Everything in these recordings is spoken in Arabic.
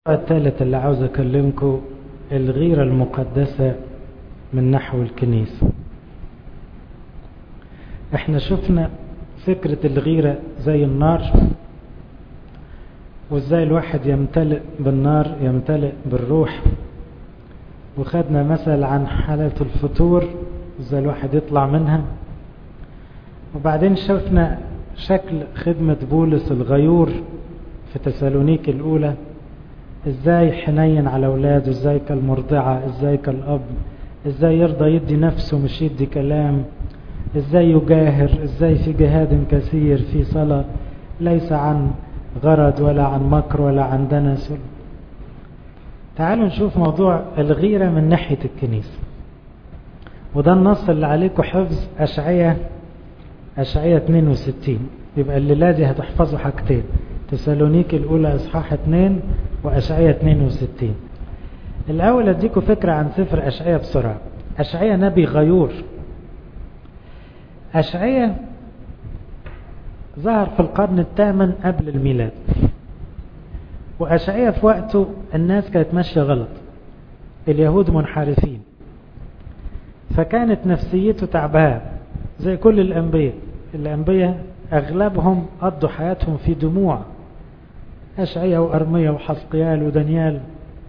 الثالث اللي عاوز أكلمكم الغيرة المقدسة من نحو الكنيسة. احنا شفنا فكرة الغيرة زي النار، وازاي الواحد يمتلئ بالنار يمتلئ بالروح، وخدنا مثل عن حالة الفتور ازاي الواحد يطلع منها. وبعدين شفنا شكل خدمة بولس الغيور في تسالونيك الأولى، ازاي حنين على اولاده، ازاي كالمرضعة، ازاي كالأب، ازاي يرضى يدي نفسه مش يدي كلام، ازاي يجاهر، ازاي في جهاد كثير، في صلاة ليس عن غرض ولا عن مكر ولا عن دنس. تعالوا نشوف موضوع الغيرة من ناحية الكنيسة، وده النص اللي عليكم حفظ أشعية 62. يبقى الليلة دي هتحفظوا حاجتين، تسالونيك الأولى إصحاح 2 وأشعية 62. الأول أديكم فكرة عن سفر أشعية بسرعة. أشعية نبي غيور. أشعية ظهر في القرن الثامن قبل الميلاد، وأشعية في وقته الناس كانت ماشية غلط، اليهود منحرفين، فكانت نفسيته تعبان زي كل الأنبياء أغلبهم قضوا حياتهم في دموع، أشعية وأرمية وحزقيال ودانيال،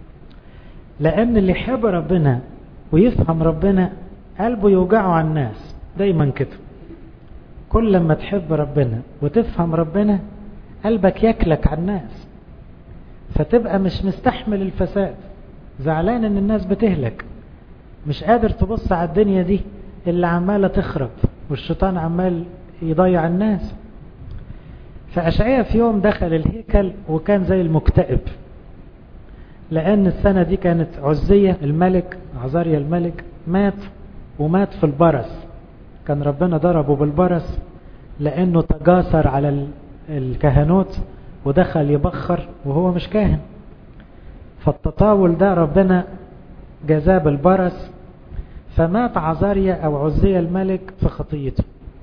لأن اللي يحب ربنا ويفهم ربنا قلبه يوجعه عن الناس دايما كده. كل لما تحب ربنا وتفهم ربنا قلبك يكلك عن الناس، فتبقى مش مستحمل الفساد، زعلان ان الناس بتهلك، مش قادر تبص على الدنيا دي اللي عمالة تخرب والشيطان عمال يضيع الناس. فأشعية في يوم دخل الهيكل وكان زي المكتئب، لأن السنة دي كانت عزية الملك، عزاريا الملك مات، ومات في البرص. كان ربنا ضربه بالبرص لأنه تجاسر على الكهنوت ودخل يبخر وهو مش كاهن، فالتطاول ده ربنا جزاه بالبرص، فمات عزاريا أو عزية الملك في خطيته.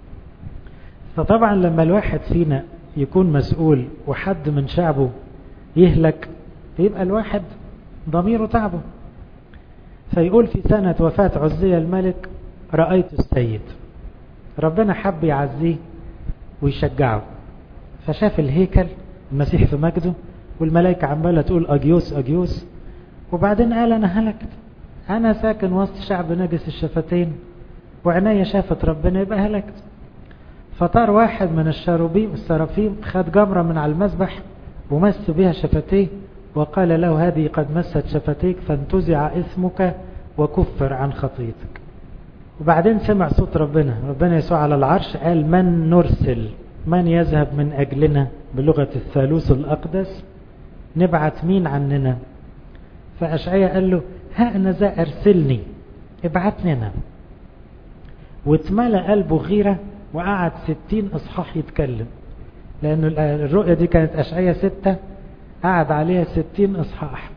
فطبعا لما الواحد فينا يكون مسؤول وحد من شعبه يهلك، يبقى الواحد ضميره تعبه. فيقول في سنة وفاة عزية الملك رأيت السيد، ربنا حب يعزيه ويشجعه، فشاف الهيكل المسيح في مجده والملائكة عمالة تقول أجيوس أجيوس، وبعدين قال أنا هلكت، أنا ساكن وسط شعب نجس الشفتين وعناية شافت ربنا، يبقى هلكت. فطار واحد من السرافيم خد جمرة من على المذبح ومس بها شفتيه وقال له هذه قد مست شفتيك فانتزع اسمك وكفر عن خطيتك. وبعدين سمع صوت ربنا يسوع على العرش، قال من نرسل، من يذهب من أجلنا، بلغة الثالوث الأقدس، نبعت مين عننا؟ فأشعياء قال له ها أنا ذا أرسلني، ابعتني أنا. واتملى قلبه غيرة وقعد 60 إصحاح يتكلم، لأن الرؤية دي كانت أشعياء 6، قعد عليها 60 إصحاح.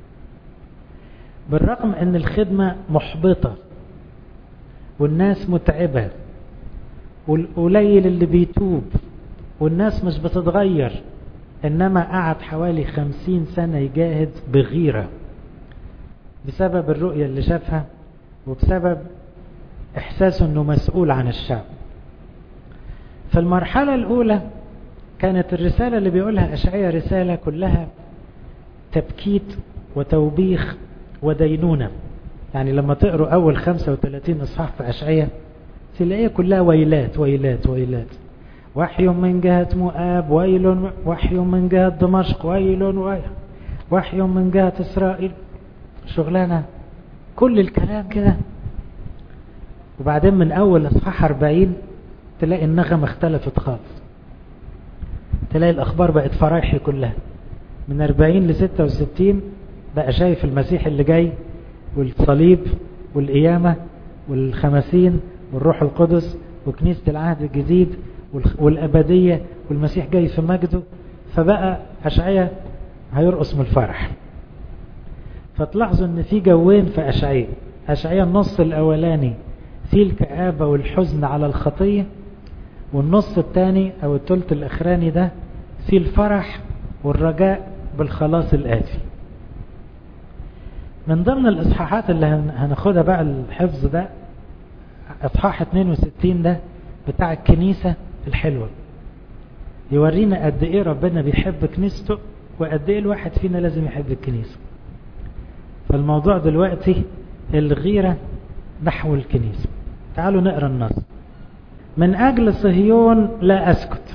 بالرغم أن الخدمة محبطة والناس متعبة والقليل اللي بيتوب والناس مش بتتغير، إنما قعد حوالي 50 سنة يجاهد بغيرة بسبب الرؤية اللي شافها وبسبب إحساسه أنه مسؤول عن الشعب. في المرحلة الأولى كانت الرسالة اللي بيقولها أشعياء رسالة كلها تبكيت وتوبيخ ودينونة. يعني لما تقروا أول 35 إصحاح في أشعياء تلاقيه كلها ويلات ويلات ويلات، وحي من جهة مؤاب ويل، وحي من جهة دمشق ويل، وحي من جهة إسرائيل، شغلانة كل الكلام كده. وبعدين من أول إصحاح 40 تلاقي النغمة اختلفت خالص، تلاقي الأخبار بقت فرايحي كلها. من 40 ل 66 بقى شايف المسيح اللي جاي والصليب والقيامة والخمسين والروح القدس وكنيسة العهد الجديد والأبدية والمسيح جاي في مجده، فبقى أشعياء هيرقص من الفرح. فتلاحظوا ان في جوين في أشعياء النص الأولاني في الكآبة والحزن على الخطية، والنص الثاني أو الثلث الأخراني ده في الفرح والرجاء بالخلاص الآتي. من ضمن الإصحاحات اللي هناخدها بقى الحفظ ده إصحاح 62 ده بتاع الكنيسة الحلوة، يورينا قد إيه ربنا بيحب كنيسته وقد إيه الواحد فينا لازم يحب الكنيسة. فالموضوع دلوقتي الغيرة نحو الكنيسة. تعالوا نقرأ النص. من أجل صهيون لا أسكت،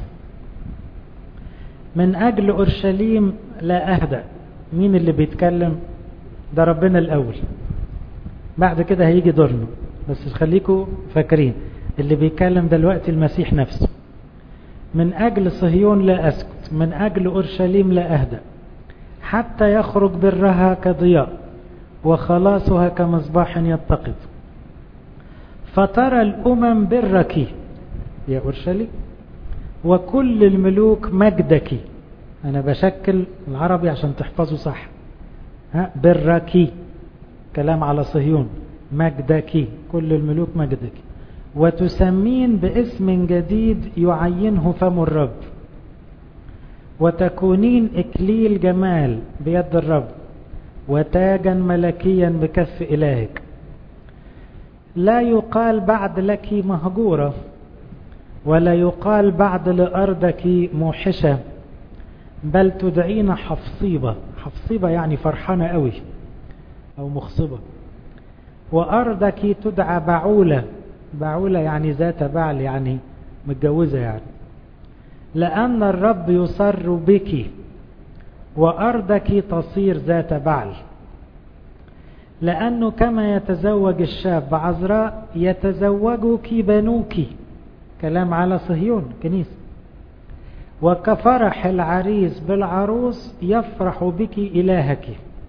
من أجل أورشليم لا أهدأ. مين اللي بيتكلم؟ ده ربنا الأول، بعد كده هيجي دورنا، بس خليكم فاكرين اللي بيتكلم دلوقتي المسيح نفسه. من أجل صهيون لا أسكت، من أجل أورشليم لا أهدأ، حتى يخرج برها كضياء وخلاصها كمصباح يتقد. فترى الأمم برك يا أورشليم وكل الملوك مجدك. أنا بشكل العربي عشان تحفظوا صح. برك كلام على صهيون، مجدك كل الملوك مجدك. وتسمين باسم جديد يعينه فم الرب، وتكونين إكليل جمال بيد الرب، وتاجا ملكيا بكف إلهك. لا يقال بعد لك مهجورة، ولا يقال بعد لأرضك موحشة، بل تدعين حفصيبة. حفصيبة يعني فرحانة قوي أو مخصبة. وأرضك تدعى بعولة، بعولة يعني ذات بعل، يعني متجوزة يعني. لأن الرب يصر بك، وأرضك تصير ذات بعل. لأنه كما يتزوج الشاب بعذراء يتزوجك بنوك. كلام على صهيون كنيسة. وكفرح العريس بالعروس يفرح بك إلهك.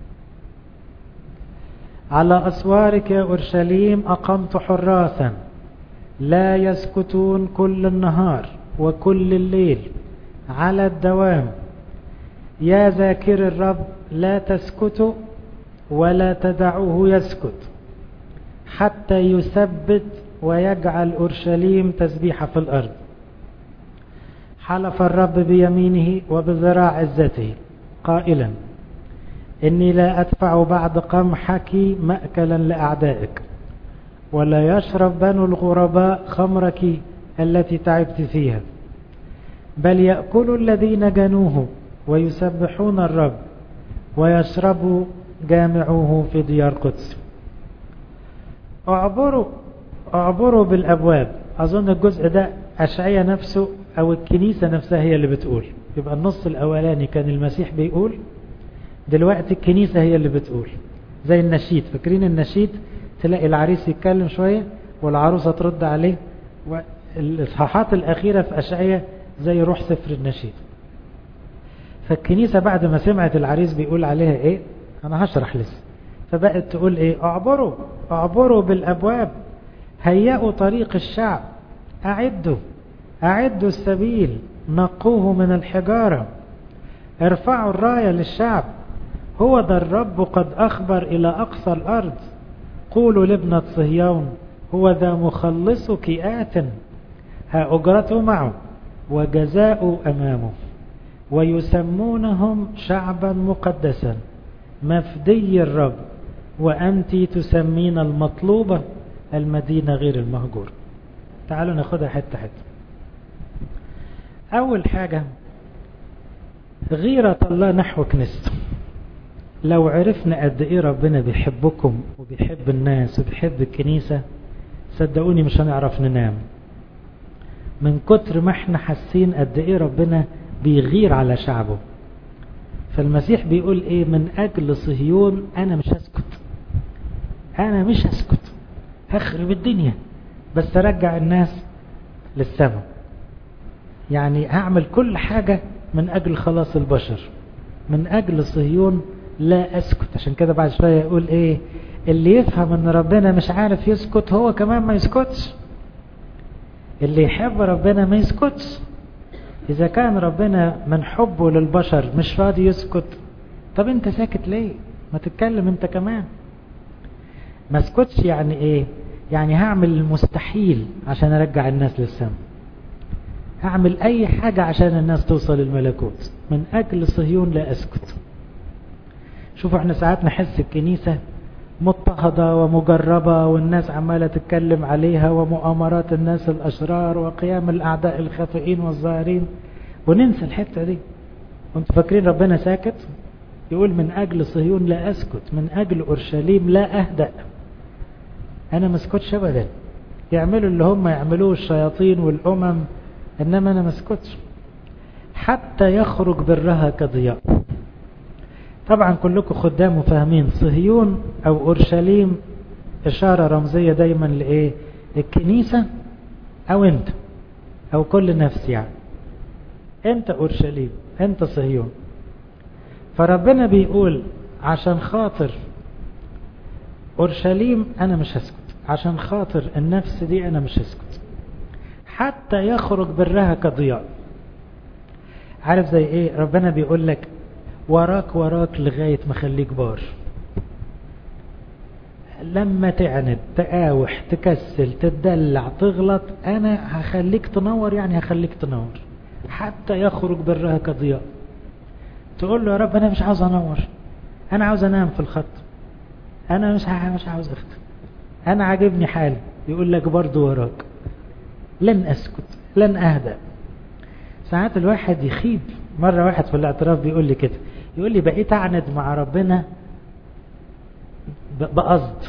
على أسوارك يا أورشليم أقمت حراسا لا يسكتون كل النهار وكل الليل على الدوام. يا ذاكر الرب لا تسكتوا ولا تدعوه يسكت، حتى يثبت ويجعل أورشليم تسبيحة في الأرض. حلف الرب بيمينه وبذراع عزته قائلا: إني لا أدفع بعد قمحك مأكلا لأعدائك، ولا يشرب بنو الغرباء خمرك التي تعبت فيها، بل يأكل الذين جنوه ويسبحون الرب، ويشربوا جامعوه في ديار قدس. اعبروا بالأبواب. أظن الجزء ده أشعياء نفسه أو الكنيسة نفسها هي اللي بتقول. يبقى النص الأولاني كان المسيح بيقول، دلوقتي الكنيسة هي اللي بتقول. زي النشيد، فاكرين النشيد؟ تلاقي العريس يتكلم شوية والعروسة ترد عليه. والإصحاحات الأخيرة في أشعياء زي روح سفر النشيد. فالكنيسة بعد ما سمعت العريس بيقول عليها إيه، أنا هشرح لسه، فبقت تقول إيه؟ اعبروا بالأبواب، هيئوا طريق الشعب، أعدوا السبيل، نقوه من الحجارة، ارفعوا الراية للشعب. هو ذا الرب قد أخبر إلى أقصى الأرض. قولوا لابنة صهيون: هو ذا مخلصك آت، ها أجرته معه وجزاء أمامه. ويسمونهم شعبا مقدسا مفدي الرب، وأنت تسمين المطلوبة المدينة غير المهجور. تعالوا ناخدها حتة حتة. أول حاجة غيرة الله نحو كنيسته. لو عرفنا قد إيه ربنا بيحبكم وبيحب الناس وبيحب الكنيسة، صدقوني مش هنعرف ننام من كتر ما احنا حاسين قد إيه ربنا بيغير على شعبه. فالمسيح بيقول إيه؟ من أجل صهيون أنا مش هسكت، هخرب الدنيا، بس أرجع الناس للسماء. يعني هعمل كل حاجة من أجل خلاص البشر. من أجل صهيون لا أسكت. عشان كده بعد شوية يقول إيه؟ اللي يفهم أن ربنا مش عارف يسكت هو كمان ما يسكتش. اللي يحب ربنا ما يسكتش. إذا كان ربنا من حبه للبشر مش راضي يسكت، طب أنت ساكت ليه؟ ما تتكلم أنت كمان. ما اسكتش يعني إيه؟ يعني هعمل المستحيل عشان أرجع الناس للسماء، هعمل أي حاجة عشان الناس توصل الملكوت. من أجل صهيون لا أسكت. شوفوا احنا ساعات نحس الكنيسة مضطهدة ومجربة، والناس عمالة تتكلم عليها، ومؤامرات الناس الأشرار، وقيام الأعداء الخفيين والظاهرين، وننسى الحتة دي. وانتوا فاكرين ربنا ساكت؟ يقول من أجل صهيون لا أسكت، من أجل أورشليم لا أهدأ. أنا ما اسكتش أبدا، يعملوا اللي هم يعملوه الشياطين والأمم، إنما أنا ما اسكتش حتى يخرج برها كضياء. طبعا كلكم خدام وفاهمين صهيون أو أورشليم إشارة رمزية دايما لإيه؟ الكنيسة أو أنت أو كل نفس، يعني أنت أورشليم، أنت صهيون. فربنا بيقول عشان خاطر أورشليم أنا مش هسكت، عشان خاطر النفس دي أنا مش هسكت حتى يخرج برها كضياء. عارف زي إيه؟ ربنا بيقول لك وراك وراك لغاية ما خليك بار. لما تعند، تقاوح، تكسل، تدلع، تغلط، أنا هخليك تنور، يعني هخليك تنور حتى يخرج برها كضياء. تقول له يا رب أنا مش عاوز أنور، أنا عاوز أنام في الخط، أنا مش عاوز أختم، أنا عاجبني حالي. يقول لك برضو وراك، لن أسكت، لن أهدأ. ساعات الواحد يخيب. مرة واحد في الاعتراف بيقول لي كده، يقول لي بقيت أعند مع ربنا بقصد،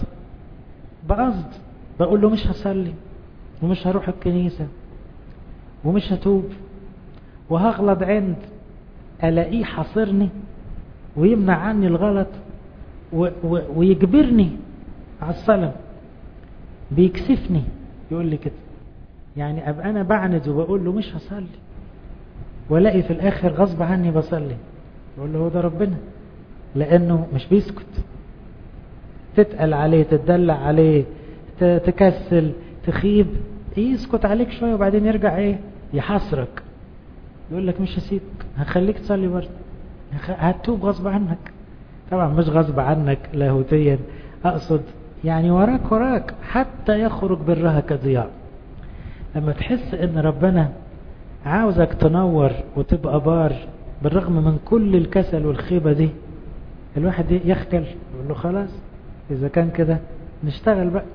بقول له مش هصلي ومش هروح الكنيسة ومش هتوب وهغلط عند، ألاقيه حاصرني ويمنع عني الغلط ويجبرني على الصلاة، بيكسفني. يقول لي كده، يعني أبقى أنا بعند وبقول له مش هصلي، ولاقي في الآخر غصب عني بصلي. يقول له هو ده ربنا، لأنه مش بيسكت. تتقل عليه، تتدلع عليه، تكسل، تخيب، يسكت عليك شوية وبعدين يرجع ايه؟ يحصرك، يقول لك مش هسيبك، هخليك تصلي برضه، هتوب غصب عنك. طبعا مش غصب عنك لاهوتيا، اقصد يعني وراك حتى يخرج برها كضياء. لما تحس ان ربنا عاوزك تنور وتبقى بار بالرغم من كل الكسل والخيبة دي، الواحد يخجل، يقول له خلاص إذا كان كده نشتغل بقى.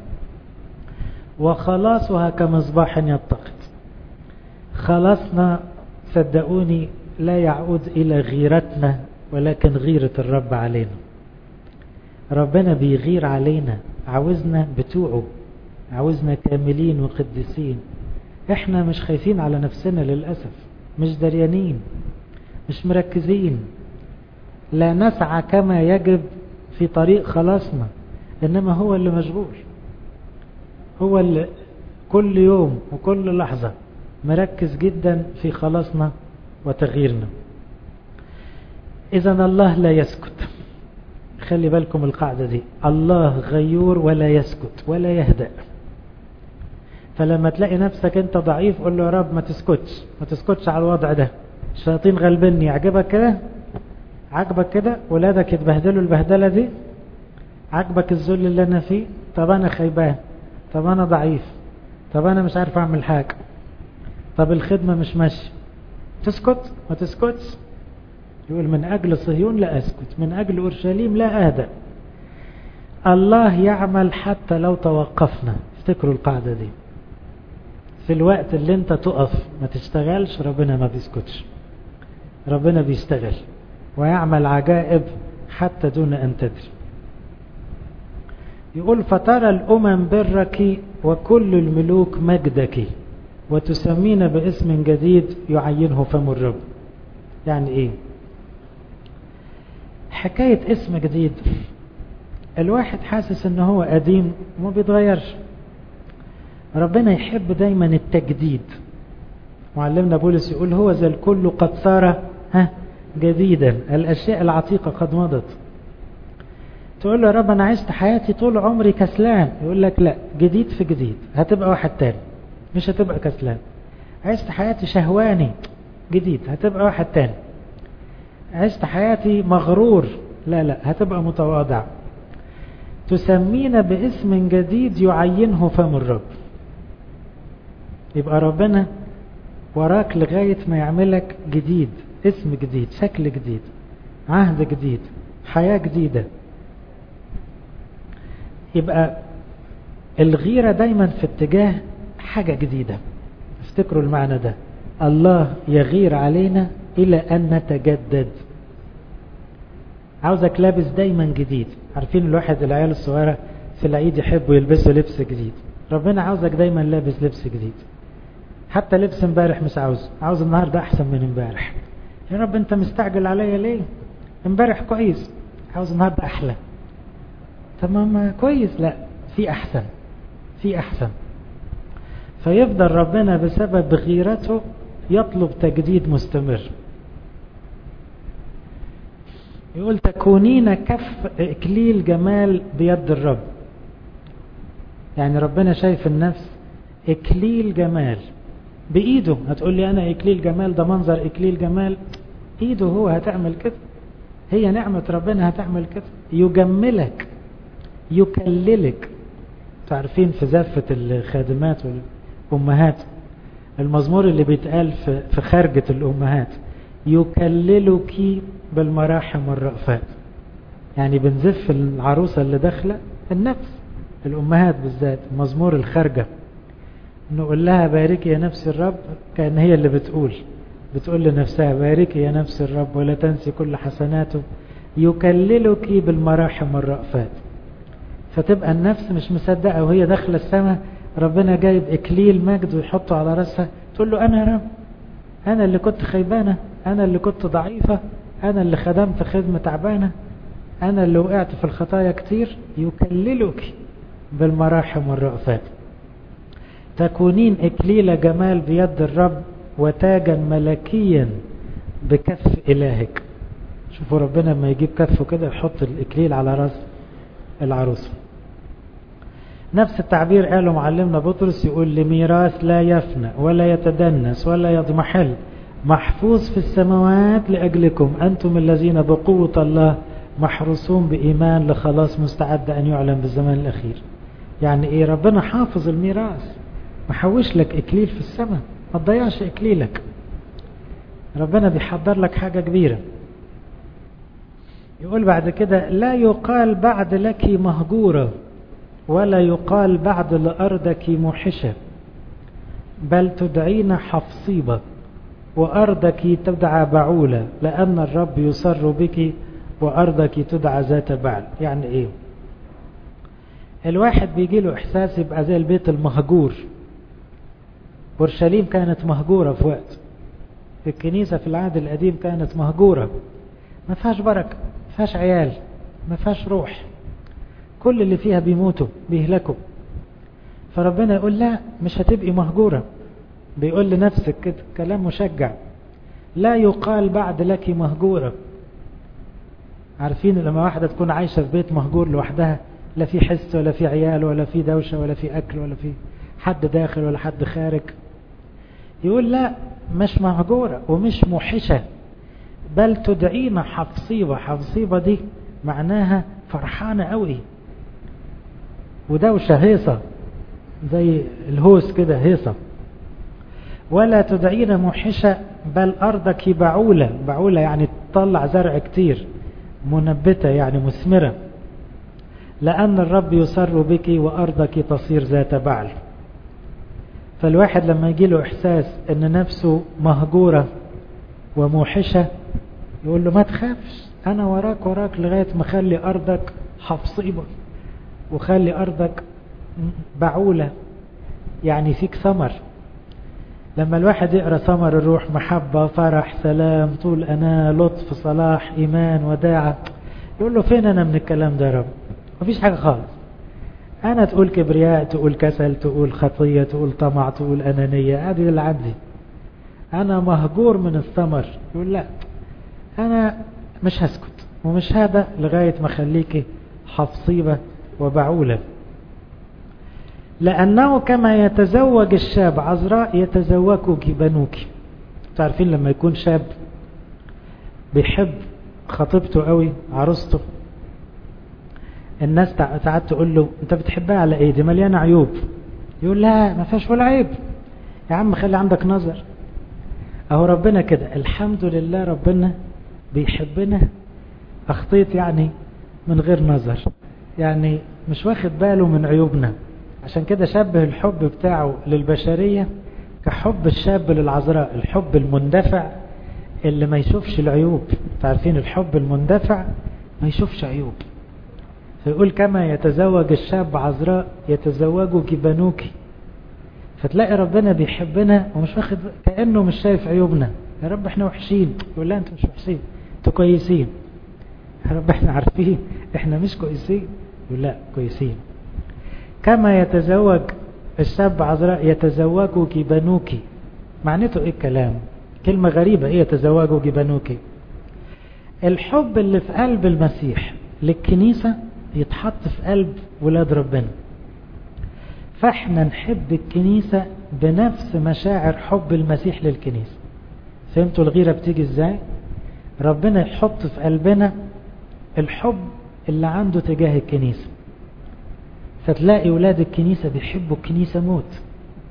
وخلاصها كمصباح يتقد. خلاصنا صدقوني لا يعود إلى غيرتنا، ولكن غيرة الرب علينا. ربنا بيغير علينا، عاوزنا بتوعه، عاوزنا كاملين وقدسين. احنا مش خايفين على نفسنا للأسف، مش دريانين، مش مركزين، لا نسعى كما يجب في طريق خلاصنا، إنما هو اللي مشغول، هو اللي كل يوم وكل لحظة مركز جدا في خلاصنا وتغييرنا. إذن الله لا يسكت. خلي بالكم القاعدة دي، الله غيور ولا يسكت ولا يهدأ. فلما تلاقي نفسك انت ضعيف قول له يا رب ما تسكتش على الوضع ده، الشياطين غلبني، عجبك كده؟ عجبك كده؟ ولادك يتبهدلوا البهدلة دي؟ عجبك الذل اللي انا فيه؟ طب انا خيبان، طب انا ضعيف، طب انا مش عارف اعمل حاجة، طب الخدمة مش ماشي. تسكت؟ ما تسكتش. يقول من اجل صهيون لا اسكت، من اجل اورشليم لا اهدأ. الله يعمل حتى لو توقفنا. افتكروا القاعدة دي، في الوقت اللي انت تقف ما تشتغلش ربنا ما بيسكتش، ربنا بيشتغل ويعمل عجائب حتى دون ان تدري. يقول فترى الامم برك وكل الملوك مجدك وتسمين باسم جديد يعينه فم الرب. يعني ايه حكاية اسم جديد؟ الواحد حاسس ان هو قديم وما بيتغيرش. ربنا يحب دايما التجديد. معلمنا بولس يقول هو ذا الكل قد صار جديدا، الاشياء العتيقة قد مضت. تقول له يا رب انا عشت حياتي طول عمري كسلان، يقول لك لا، جديد في جديد، هتبقى واحد تاني، مش هتبقى كسلان. عشت حياتي شهواني، جديد، هتبقى واحد تاني. عشت حياتي مغرور، لا هتبقى متواضع. تسمينا باسم جديد يعينه فم الرب. يبقى ربنا وراك لغاية ما يعملك جديد، اسم جديد، شكل جديد، عهد جديد، حياة جديدة. يبقى الغيرة دايما في اتجاه حاجة جديدة. افتكروا المعنى ده، الله يغير علينا إلى أن نتجدد. عاوزك لابس دايما جديد. عارفين الواحد العيال الصغيرة في العيد يحبوا يلبسوا لبس جديد، ربنا عاوزك دايما لابس لبس جديد. حتى لبس امبارح مش عاوز النهاردة أحسن من امبارح. يا رب أنت مستعجل عليا ليه؟ امبارح كويس، عاوز النهاردة أحلى. تمام كويس، لا في أحسن، في أحسن. فيفضل ربنا بسبب غيرته يطلب تجديد مستمر. يقول تكونين كف إكليل جمال بيد الرب. يعني ربنا شايف النفس إكليل جمال بإيده. هتقول لي أنا إكليل جمال، ده منظر إكليل جمال، إيده هو هتعمل كده، هي نعمة ربنا هتعمل كده. يجملك يكللك. تعرفين في زفة الخادمات والأمهات المزمور اللي بيتقال في خارجة الأمهات، يكللك بالمراحم والرأفات. يعني بنزف العروسة اللي داخلة النفس، الأمهات بالذات، مزمور الخارجة، نقول لها باركي يا نفس الرب، كأن هي اللي بتقول لنفسها باركي يا نفس الرب ولا تنسي كل حسناته يكللك بالمراحم والرأفات. فتبقى النفس مش مصدقة وهي داخلة السماء ربنا جايب إكليل مجد ويحطه على رأسها، تقول له أنا يا رب، أنا اللي كنت خيبانة، أنا اللي كنت ضعيفة، أنا اللي خدمت خدمة تعبانة، أنا اللي وقعت في الخطايا كتير. يكللك بالمراحم والرأفات. تكونين إكليل جمال بيد الرب وتاجا ملكيا بكف إلهك. شوفوا ربنا لما يجيب كفه كده يحط الإكليل على رأس العروس. نفس التعبير قاله معلمنا بطرس، يقول لميراث لا يفنى ولا يتدنس ولا يضمحل محفوظ في السماوات لأجلكم أنتم الذين بقوة الله محروسون بإيمان لخلاص مستعد أن يعلن بالزمان الأخير. يعني إيه؟ ربنا حافظ الميراث، محوش لك إكليل في السماء، ما تضيعش إكليلك. ربنا بيحضر لك حاجة كبيرة. يقول بعد كده لا يقال بعد لك مهجورة ولا يقال بعد لأرضك موحشة بل تدعين حفصيبة وأرضك تدعى بعولة لأن الرب يسر بك وأرضك تدعى ذات بعل. يعني إيه؟ الواحد بيجي له إحساس يبقى زي البيت المهجور. أورشليم كانت مهجورة في وقت، الكنيسة في العهد القديم كانت مهجورة، ما فيهاش بركة، ما فيهاش عيال، ما فيهاش روح، كل اللي فيها بيموتوا بيهلكوا. فربنا يقول لا، مش هتبقي مهجورة. بيقول لنفسك كده كلام مشجع، لا يقال بعد لك مهجورة. عارفين لما واحدة تكون عايشة في بيت مهجور لوحدها، لا في حس ولا في عيال ولا في دوشة ولا في أكل ولا في حد داخل ولا حد خارج، يقول لا، مش مهجورة ومش موحشة بل تدعين حفصيبة. حفصيبة دي معناها فرحانة قوي، ودوشة هيصة زي الهوس كده هيصة. ولا تدعين موحشة بل أرضك بعولة. بعولة يعني تطلع زرع كتير، منبتة يعني مثمرة، لأن الرب يسر بك وأرضك تصير ذات بعل. فالواحد لما يجي له إحساس أن نفسه مهجورة وموحشة يقول له ما تخافش، أنا وراك لغاية ما خلي أرضك حفصيبة وخلي أرضك بعولة، يعني فيك ثمر. لما الواحد يقرأ ثمر الروح، محبة، فرح، سلام، طول أناة، لطف، صلاح، إيمان، وداعة، يقول له فين أنا من الكلام ده يا رب؟ مفيش حاجة خالص. أنا تقول كبرياء، تقول كسل، تقول خطية، تقول طمع، تقول أنانية، هذه اللي عندي. أنا مهجور من الثمر. يقول لا، أنا مش هسكت ومش هذا لغاية ما خليك حفصيبة وبعولة. لأنه كما يتزوج الشاب عذراء يتزوجك بنوك. تعرفين لما يكون شاب بيحب خطيبته قوي، عروسته، الناس ساعات تقول له انت بتحبها على ايه؟ دي مليانة عيوب. يقول لا، ما فيهاش ولا عيب يا عم، خلي عندك نظر. اهو ربنا كده، الحمد لله ربنا بيحبنا أخطيت يعني من غير نظر، يعني مش واخد باله من عيوبنا. عشان كده شبه الحب بتاعه للبشرية كحب الشاب للعذراء، الحب المندفع اللي ما يشوفش العيوب. تعرفين الحب المندفع ما يشوفش عيوب. فيقول كما يتزوج الشاب عذراء يتزوجك بنوك. فتلاقي ربنا بيحبنا ومش واخد، كأنه مش شايف عيوبنا. يا رب احنا وحشين، يقول لا انتوا مش وحشين، انتوا كويسين. يا رب احنا عارفين احنا مش كويسين، يقول لا كويسين. كما يتزوج الشاب عذراء يتزوجك بنوك. معناته ايه الكلام؟ كلمة غريبة، ايه يتزوجك بنوك؟ الحب اللي في قلب المسيح للكنيسة يتحط في قلب ولاد ربنا. فاحنا نحب الكنيسة بنفس مشاعر حب المسيح للكنيسة. فهمتوا الغيرة بتيجي ازاي؟ ربنا يحط في قلبنا الحب اللي عنده تجاه الكنيسة، فتلاقي ولاد الكنيسة بيحبوا الكنيسة موت.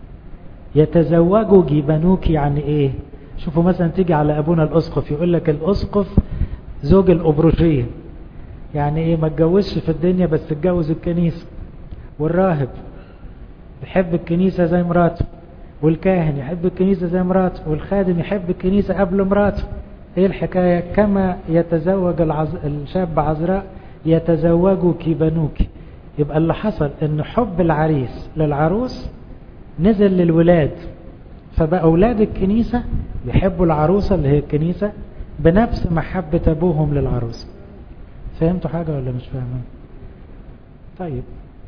يتزوجوا جبنوك يعني ايه؟ شوفوا مثلا تيجي على ابونا الاسقف يقول لك الاسقف زوج الابروشية، يعني ايه؟ ما اتجوزش في الدنيا بس اتجوز الكنيسة. والراهب يحب الكنيسة زي مراته، والكاهن يحب الكنيسة زي مراته، والخادم يحب الكنيسة قبل مراته. ايه الحكاية؟ كما يتزوج الشاب عذراء يتزوجك بنوك. يبقى اللي حصل ان حب العريس للعروس نزل للولاد، فبقى اولاد الكنيسة بيحبوا العروسة اللي هي الكنيسة بنفس محبة ابوهم للعروس. فهمتوا حاجة ولا مش فاهمين؟ طيب.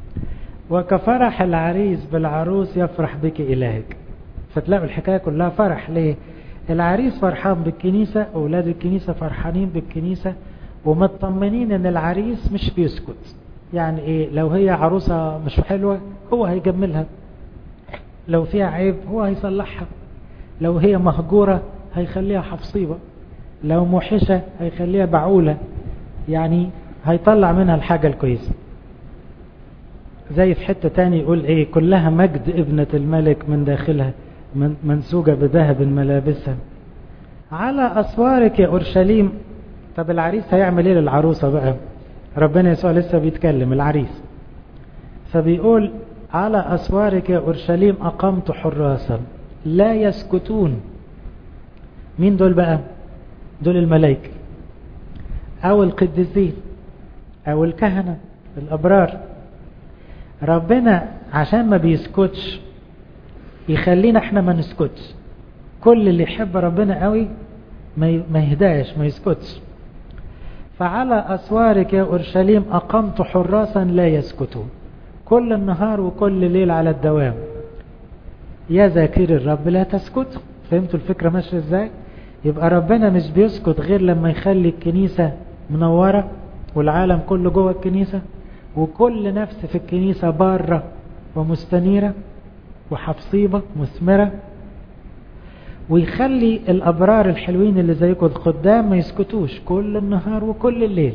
وكفرح العريس بالعروس يفرح بك إلهك. فتلاقوا الحكاية كلها فرح. ليه؟ العريس فرحان بالكنيسة، أولاد الكنيسة فرحانين بالكنيسة، ومطمنين ان العريس مش بيسكت. يعني ايه؟ لو هي عروسة مش حلوة هو هيجملها، لو فيها عيب هو هيصلحها، لو هي مهجورة هيخليها حفصيبة، لو موحشة هيخليها بعولة، يعني هيطلع منها الحاجة الكويسة. زي في حتة تاني يقول ايه؟ كلها مجد ابنة الملك من داخلها منسوجة بذهب ملابسها على أسوارك يا أورشليم. طب العريس هيعمل ايه للعروسة بقى؟ ربنا يسوع لسه بيتكلم العريس، فبيقول على أسوارك يا أورشليم أقمت حراسا لا يسكتون. مين دول بقى؟ دول الملائكة أو القديسين أو الكهنة الأبرار. ربنا عشان ما بيسكتش يخلينا احنا ما نسكتش. كل اللي يحب ربنا قوي ما يهداش، ما يسكتش. فعلى أسوارك يا أورشليم أقمت حراسا لا يسكتون، كل النهار وكل ليل على الدوام. يا ذاكر الرب لا تسكت. فهمتوا الفكرة ماشية ازاي؟ يبقى ربنا مش بيسكت غير لما يخلي الكنيسة منورة والعالم كله جوه الكنيسة، وكل نفس في الكنيسة بارة ومستنيرة وحفصيبة مثمرة، ويخلي الأبرار الحلوين اللي زيكم الخدام ما يسكتوش كل النهار وكل الليل.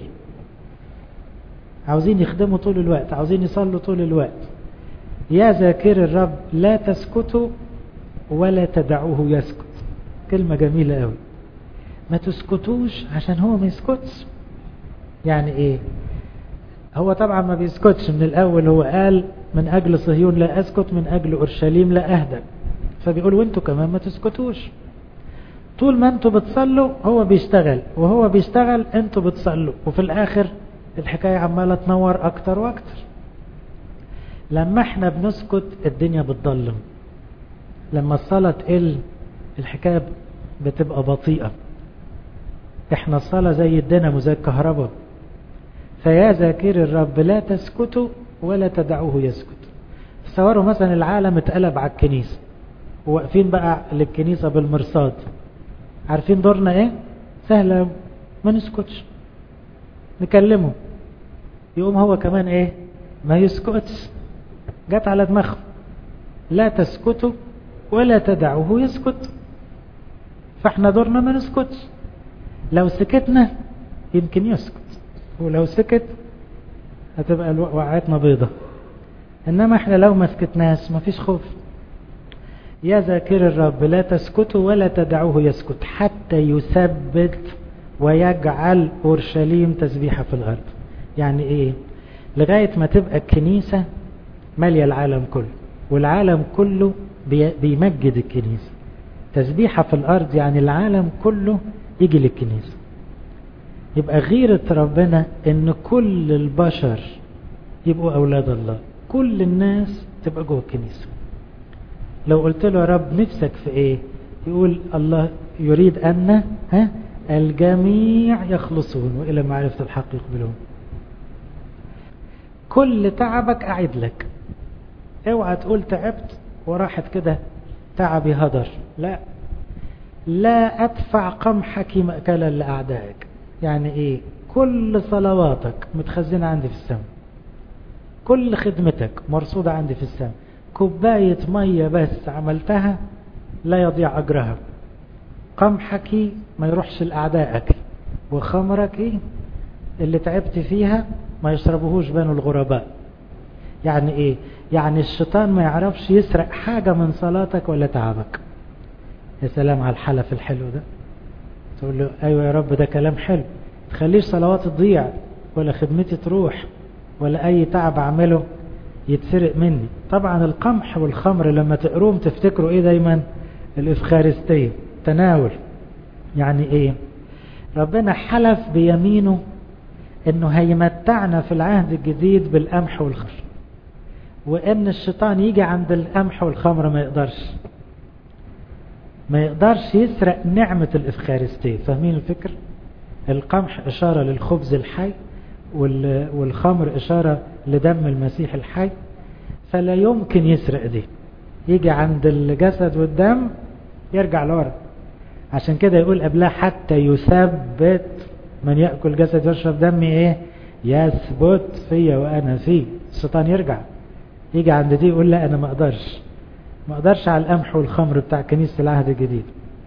عاوزين يخدموا طول الوقت، عاوزين يصلوا طول الوقت. يا ذاكر الرب لا تسكتوا ولا تدعوه يسكت. كلمة جميلة قوي. ما تسكتوش عشان هو ما يسكتش. يعني ايه؟ هو طبعا ما بيسكتش من الأول. هو قال من أجل صهيون لا أسكت، من أجل أورشليم لا أهدأ. فبيقول وانتوا كمان ما تسكتوش. طول ما انتوا بتصلوا هو بيشتغل، وهو بيشتغل انتوا بتصلوا، وفي الآخر الحكاية عمالة تنور أكتر وأكتر. لما احنا بنسكت الدنيا بتضلم، لما الصلاة تقل الحكاية بتبقى بطيئة. احنا الصلاة زي الدينامو زي الكهرباء. فيا ذاكر الرب لا تسكتوا ولا تدعوه يسكت. تصوروا مثلا العالم اتقلب على الكنيسة، وواقفين بقى للكنيسة بالمرصاد. عارفين دورنا ايه؟ سهلة، ما نسكتش، نكلمه. يقوم هو كمان ايه؟ ما يسكتش. جت على دماغه لا تسكتوا ولا تدعوه يسكت. فاحنا دورنا ما نسكتش. لو سكتنا يمكن يسكت، ولو سكت هتبقى وقعتنا بيضة. انما احنا لو ما سكتناش مفيش خوف. يا ذاكر الرب لا تسكتوا ولا تدعوه يسكت حتى يثبت ويجعل أورشليم تسبيحة في الأرض. يعني ايه؟ لغاية ما تبقى الكنيسة مالية العالم كله، والعالم كله بيمجد الكنيسة. تسبيحة في الأرض يعني العالم كله يجي للكنيسة. يبقى غيرة ربنا ان كل البشر يبقوا أولاد الله، كل الناس تبقى جوه الكنيسة. لو قلت له يا رب نفسك في ايه، يقول الله يريد أن الجميع يخلصون وإلى معرفة الحق يقبلون. كل تعبك أعد لك، اوعى تقول تعبت وراحت كده تعبي هدر. لا أدفع قمحك مأكلا لأعدائك. يعني ايه؟ كل صلواتك متخزنة عندي في السماء، كل خدمتك مرصودة عندي في السماء. كوباية مية بس عملتها لا يضيع أجرها. قمحك ما يروحش لأعدائك، وخمرك اللي تعبت فيها ما يشربوهوش بنو الغرباء. يعني ايه؟ يعني الشيطان ما يعرفش يسرق حاجة من صلاتك ولا تعبك. يا سلام على الحلف الحلو ده. تقول له ايوه يا رب ده كلام حلو، تخليش صلواتي تضيع ولا خدمتي تروح ولا اي تعب اعمله يتسرق مني. طبعا القمح والخمر لما تقروم تفتكروا ايه دايما؟ الافخارستية، تناول. يعني ايه؟ ربنا حلف بيمينه انه هيمتعنا في العهد الجديد بالقمح والخمر، وان الشيطان يجي عند القمح والخمر ما يقدرش يسرق نعمة الإفخارستية. فاهمين الفكر؟ القمح إشارة للخبز الحي، والخمر إشارة لدم المسيح الحي، فلا يمكن يسرق دي. يجي عند الجسد والدم يرجع لورا. عشان كده يقول قبلها حتى يثبت من يأكل جسد ويشرب دمي ايه؟ يثبت فيا وأنا فيه. الشيطان يجي عند دي يقول لا أنا ما أقدرش على القمح والخمر بتاع كنيسة العهد الجديد.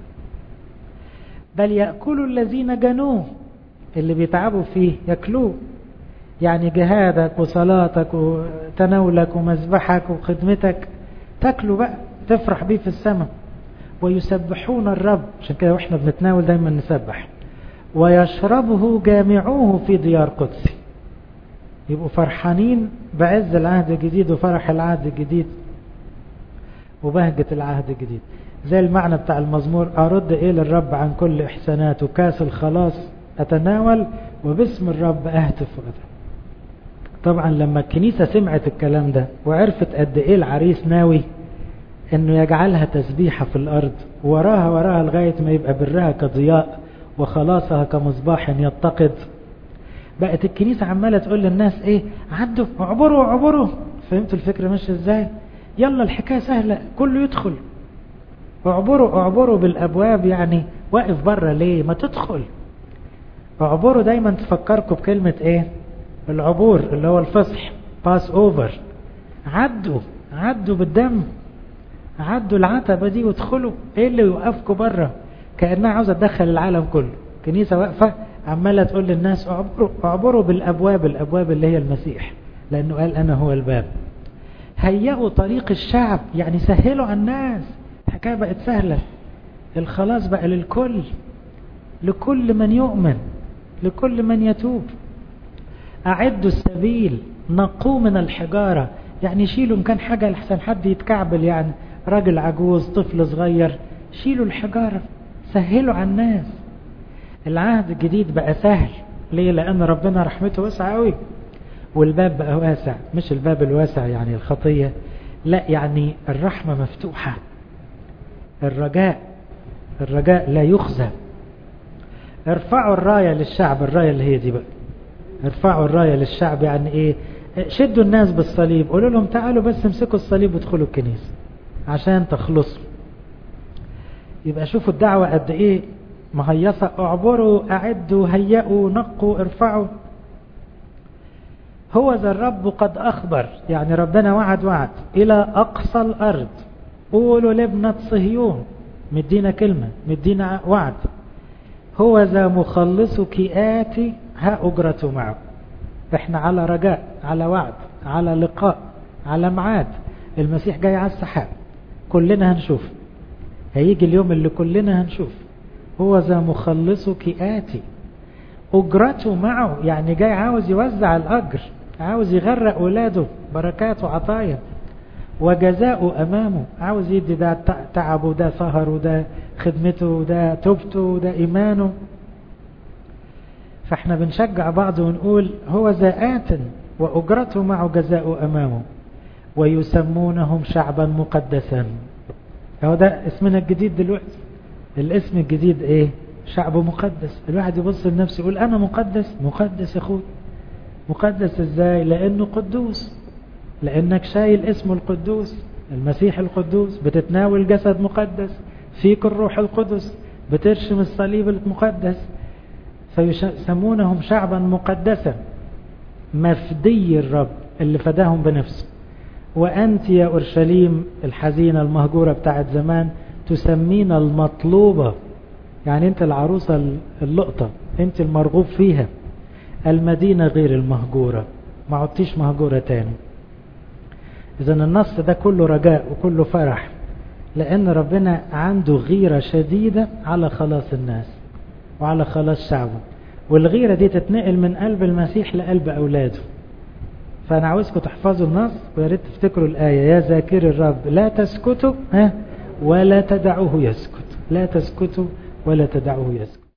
بل يأكلوا الذين جنوه، اللي بيتعبوا فيه يأكلوه. يعني جهادك وصلاتك وتناولك ومذبحك وخدمتك تأكلوا بقى، تفرح بيه في السماء. ويسبحون الرب، عشان كده واحنا بنتناول دايما نسبح. ويشربه جامعوه في ديار قدسي. يبقوا فرحانين بعز العهد الجديد وفرح العهد الجديد وبهجة العهد الجديد. زي المعنى بتاع المزمور: أرد إيه للرب عن كل إحساناته، كاس الخلاص أتناول وباسم الرب أهتف وأدعو. طبعا لما الكنيسة سمعت الكلام ده وعرفت قد إيه العريس ناوي إنه يجعلها تسبيحة في الأرض، وراها لغاية ما يبقى برها كضياء وخلاصها كمصباح يتقد، بقت الكنيسة عمالة تقول للناس إيه؟ عدوا اعبروا. فهمتوا الفكرة ماشية إزاي؟ يلا الحكاية سهلة، كله يدخل. اعبروا بالأبواب. يعني واقف بره ليه؟ ما تدخل. اعبروا دايما تفكركم بكلمة ايه؟ العبور اللي هو الفصح، باس اوفر. عدوا بالدم، عدوا العتبة دي وادخلوا. ايه اللي يوقفكم بره؟ كأنها عاوزة تدخل العالم كله. كنيسة واقفة عمالة تقول للناس اعبروا بالأبواب. الأبواب اللي هي المسيح، لأنه قال أنا هو الباب. هيئوا طريق الشعب، يعني سهلوا على الناس. الحكاية بقت سهلة، الخلاص بقى للكل، لكل من يؤمن، لكل من يتوب. أعدوا السبيل، نقوا من الحجارة. يعني شيلوا إن كان حاجة لحسن حد يتكعبل، يعني راجل عجوز طفل صغير، شيلوا الحجارة، سهلوا على الناس. العهد الجديد بقى سهل. ليه؟ لأن ربنا رحمته واسعة قوي، والباب بقى واسع. مش الباب الواسع يعني الخطية، لا، يعني الرحمة مفتوحة. الرجاء لا يخزى. ارفعوا الراية للشعب. الراية اللي هي دي بقى، ارفعوا الراية للشعب. يعني ايه؟ شدوا الناس بالصليب، قولوا لهم تعالوا بس امسكوا الصليب وادخلوا الكنيسة عشان تخلصوا. يبقى شوفوا الدعوة قد ايه مهيصة. اعبروا، اعدوا، هيئوا، نقوا، ارفعوا. هو ذا الرب قد أخبر، يعني ربنا وعد إلى أقصى الأرض. قولوا لابنة صهيون، مدينا كلمة، مدينا وعد. هو ذا مخلصك آتي، ها أجرته معه. احنا على رجاء، على وعد، على لقاء، على معاد. المسيح جاي على السحاب، كلنا هنشوف. هيجي اليوم اللي كلنا هنشوف. هو ذا مخلصك آتي، أجرته معه. يعني جاي عاوز يوزع الأجر. عاوز يغرق ولاده بركات وعطايا، وجزاؤه أمامه، عاوز يدي ده تعبه، ده سهره، ده خدمته، ده توبته، ده إيمانه. فاحنا بنشجع بعض ونقول هو ذات وأجرته معه جزاؤه أمامه، ويسمونهم شعبا مقدسا. هو ده اسمنا الجديد دلوقتي، الاسم الجديد ايه؟ شعب مقدس. الواحد يبص لنفسه يقول انا مقدس. مقدس يا اخوي. مقدس ازاي؟ لانه قدوس، لانك شايل اسمه القدوس، المسيح القدوس، بتتناول جسد مقدس، فيك الروح القدس، بترشم الصليب المقدس. فيسمونهم شعبا مقدسا مفدي الرب اللي فداهم بنفسه. وأنت يا أورشليم الحزينة المهجورة بتاعت زمان تسمين المطلوبة، يعني أنت العروسة اللقطة، أنت المرغوب فيها، المدينة غير المهجورة، ما عدتيش مهجورة تاني. إذن النص ده كله رجاء وكله فرح، لأن ربنا عنده غيرة شديدة على خلاص الناس وعلى خلاص شعبه، والغيرة دي تتنقل من قلب المسيح لقلب أولاده. فأنا عاوزكم تحفظوا النص، وياريت تفتكروا الآية: يا ذاكر الرب لا تسكتوا ولا تدعوه يسكت. لا تسكتوا ولا تدعوه يسكت.